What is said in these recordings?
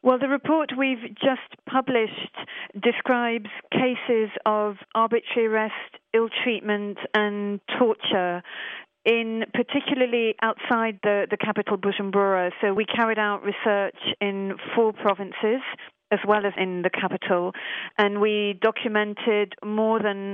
Well, the report we've just published describes cases of arbitrary arrest, ill treatment and torture particularly outside the capital, Bujumbura. So we carried out research in 4 provinces as well as in the capital, and we documented more than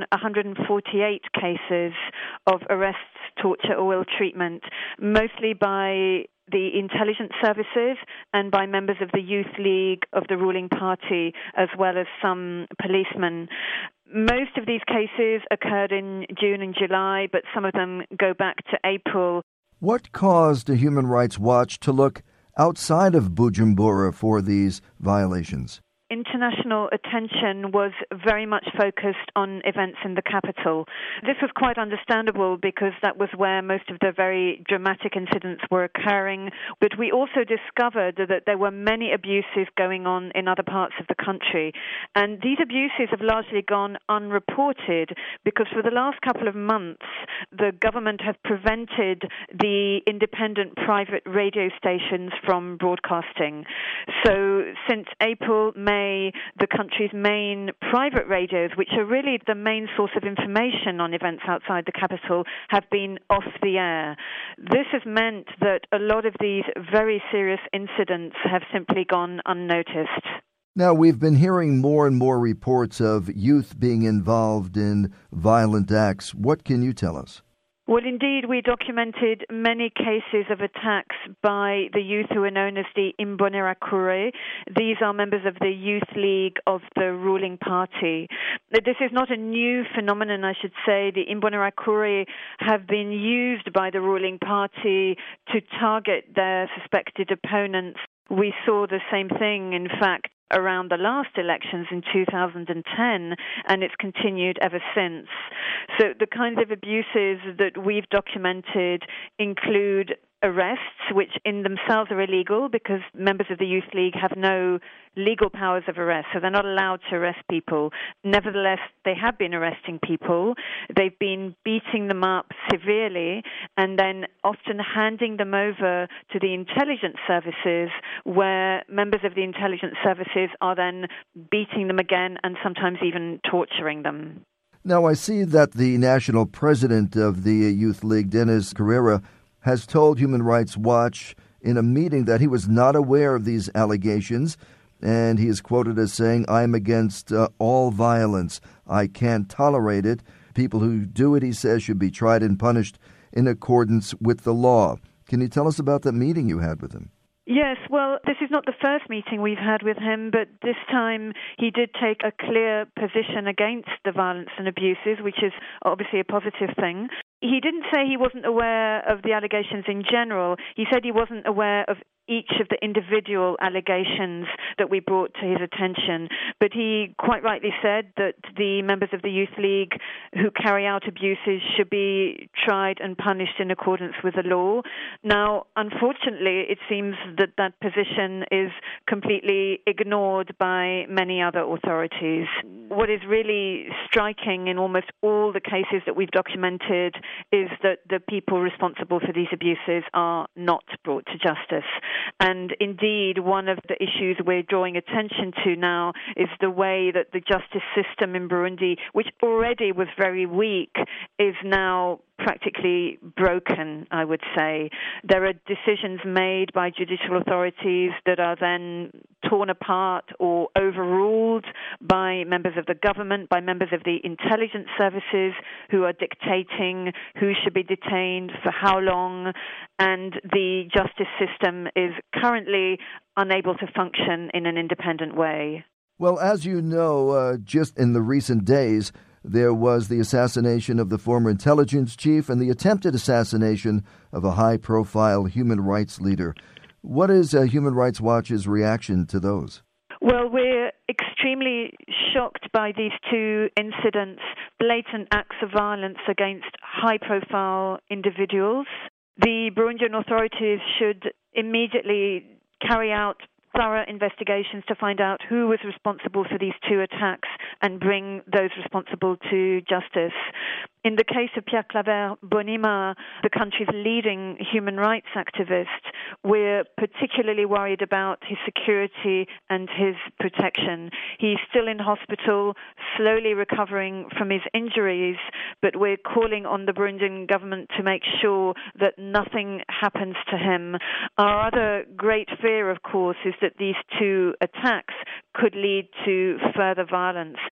148 cases of arrests, torture or ill treatment, mostly by the intelligence services and by members of the Youth League of the ruling party, as well as some policemen. Most of these cases occurred in June and July, but some of them go back to April. What caused Human Rights Watch to look outside of Bujumbura for these violations? International attention was very much focused on events in the capital. This was quite understandable because that was where most of the very dramatic incidents were occurring. But we also discovered that there were many abuses going on in other parts of the country. And these abuses have largely gone unreported because for the last couple of months, the government have prevented the independent private radio stations from broadcasting. So since April, May, the country's main private radios, which are really the main source of information on events outside the capital, have been off the air. This has meant that a lot of these very serious incidents have simply gone unnoticed. Now, we've been hearing more and more reports of youth being involved in violent acts. What can you tell us? Well, indeed, we documented many cases of attacks by the youth who are known as the Imbonerakure. These are members of the Youth League of the ruling party. This is not a new phenomenon, I should say. The Imbonerakure have been used by the ruling party to target their suspected opponents. We saw the same thing, in fact, around the last elections in 2010, and it's continued ever since. So the kinds of abuses that we've documented include arrests, which in themselves are illegal because members of the Youth League have no legal powers of arrest, so they're not allowed to arrest people. Nevertheless, they have been arresting people. They've been beating them up severely and then often handing them over to the intelligence services, where members of the intelligence services are then beating them again and sometimes even torturing them. Now, I see that the national president of the Youth League, Dennis Carrera, has told Human Rights Watch in a meeting that he was not aware of these allegations, and he is quoted as saying, "I'm against all violence. I can't tolerate it. People who do it," he says, "should be tried and punished in accordance with the law." Can you tell us about that meeting you had with him? Yes, well, this is not the first meeting we've had with him, but this time he did take a clear position against the violence and abuses, which is obviously a positive thing. He didn't say he wasn't aware of the allegations in general. He said he wasn't aware of each of the individual allegations that we brought to his attention. But he quite rightly said that the members of the Youth League who carry out abuses should be tried and punished in accordance with the law. Now, unfortunately, it seems that that position is completely ignored by many other authorities. What is really striking in almost all the cases that we've documented is that the people responsible for these abuses are not brought to justice. And indeed, one of the issues we're drawing attention to now is the way that the justice system in Burundi, which already was very weak, is now practically broken, I would say. There are decisions made by judicial authorities that are then torn apart or overruled by members of the government, by members of the intelligence services who are dictating who should be detained for how long, and the justice system is currently unable to function in an independent way. Well, as you know, just in the recent days, there was the assassination of the former intelligence chief and the attempted assassination of a high-profile human rights leader. What is Human Rights Watch's reaction to those? Well, we're extremely shocked by these 2 incidents, blatant acts of violence against high-profile individuals. The Burundian authorities should immediately carry out thorough investigations to find out who was responsible for these 2 attacks and bring those responsible to justice. In the case of Pierre Claver Mbonimpa, the country's leading human rights activist, we're particularly worried about his security and his protection. He's still in hospital, slowly recovering from his injuries, but we're calling on the Burundian government to make sure that nothing happens to him. Our other great fear, of course, is that these two attacks could lead to further violence.